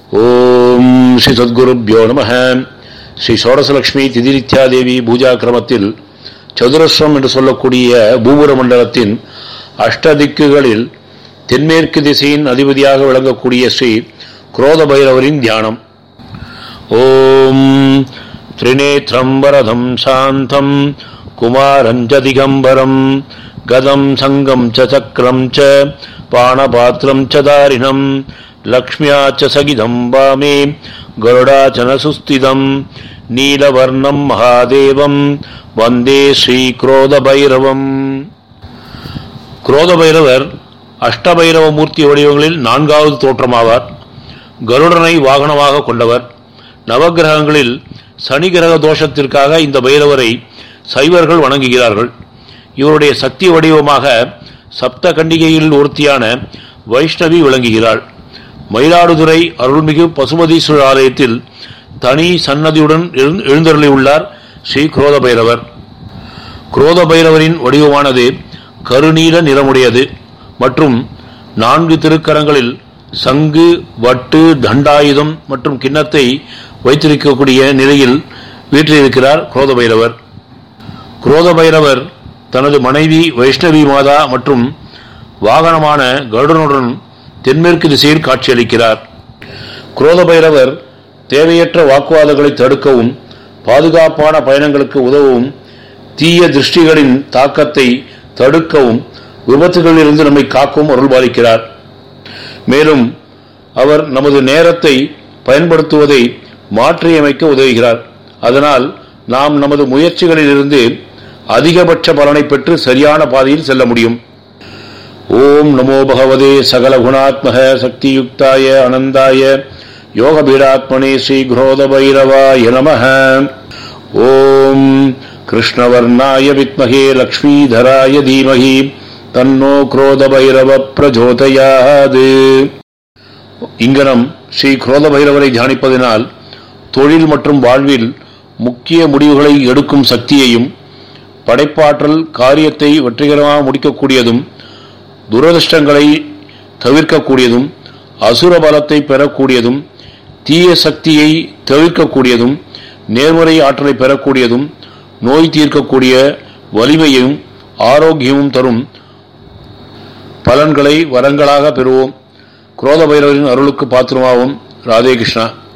ஓம் ஸ்ரீ சத்குருப்யோ நமஹ. ஸ்ரீ ஷோடசலட்சுமி திதிரித்யாதேவி பூஜா கிரமத்தில் சதுரஸ்ரம் என்று சொல்லக்கூடிய பூபுர மண்டலத்தின் அஷ்டதிக்குகளில் தென்மேற்கு திசையின் அதிபதியாக விளங்கக்கூடிய ஸ்ரீ குரோத பைரவரின் தியானம். ஓம் திரிநேத்ரம் வரதம் சாந்தம் குமாரஞ்ச திகம்பரம் கதம் சங்கம் ச சக்ரம் ச பாணபாத்திரம் ச தாரிணம் லக்ஷ்மியா ச சகிதம் வாமே கருடாச்சன சுஸ்திதம் நீலவர்ணம் மகாதேவம் வந்தே ஸ்ரீ குரோத பைரவம். குரோத பைரவர் அஷ்டபைரவ மூர்த்தி வடிவங்களில் நான்காவது தோற்றமாவார். கருடனை வாகனமாக கொண்டவர். நவகிரகங்களில் சனி கிரக தோஷத்திற்காக இந்த பைரவரை சைவர்கள் வணங்குகிறார்கள். இவருடைய சக்தி வடிவமாக சப்த கண்டிகையில் ஒருத்தியான வைஷ்ணவி விளங்குகிறாள். மயிலாடுதுறை அருள்மிகு பசுபதீஸ்வரர் ஆலயத்தில் தனி சன்னதியுடன் எழுந்தருளியுள்ளார் ஸ்ரீ குரோத பைரவர். குரோத பைரவரின் வடிவமானது கருநீல நிறமுடையது மற்றும் 4 திருக்கரங்களில் சங்கு, வட்டு, தண்டாயுதம் மற்றும் கிண்ணத்தை வைத்திருக்கக்கூடிய நிலையில் வீற்றிருக்கிறார் குரோத பைரவர். குரோத பைரவர் தனது மனைவி வைஷ்ணவி மாதா மற்றும் வாகனமான கருடனுடன் தென்மேற்கு திசையில் காட்சியளிக்கிறார். குரோத பைரவர் தேவையற்ற வாக்குவாதங்களை தடுக்கவும், பாதுகாப்பான பயணங்களுக்கு உதவவும், தீய திருஷ்டிகளின் தாக்கத்தை தடுக்கவும், விபத்துகளிலிருந்து நம்மை காக்கவும் அருள்பாலிக்கிறார். மேலும் அவர் நமது நேரத்தை பயன்படுத்துவதை மாற்றியமைக்க உதவுகிறார். அதனால் நாம் நமது முயற்சிகளிலிருந்து அதிகபட்ச பலனை பெற்று சரியான பாதையில் செல்ல முடியும். ஓம் நமோ பகவதே சகல குணாத்மக சக்தியுக்தாய அனந்தாய யோகபீடாத்மனே ஸ்ரீ குரோத பைரவாய நமஹ. ஓம் கிருஷ்ணவர்ணாய வித்மஹே லக்ஷ்மீதராய தீமஹி தன்னோ குரோத பைரவ பிரஜோதயாது. இங்கனம் ஸ்ரீ குரோத பைரவரை தியானிப்பதனால் தொழில் மற்றும் வாழ்வில் முக்கிய முடிவுகளை எடுக்கும் சக்தியையும், படைப்பாற்றல், காரியத்தை வெற்றிகரமாக முடிக்கக்கூடியதும், துரதிர்ஷ்டங்களை தவிர்க்கக்கூடியதும், அசுர பலத்தை பெறக்கூடியதும், தீய சக்தியை தவிர்க்கக்கூடியதும், நேர்மறை ஆற்றலை பெறக்கூடியதும், நோய் தீர்க்கக்கூடிய வலிமையும் ஆரோக்கியமும் தரும் பலன்களை வரங்களாக பெறுவோம். குரோத பைரவரின் அருளுக்கு பாத்திரமாவோம். ராதே கிருஷ்ணா.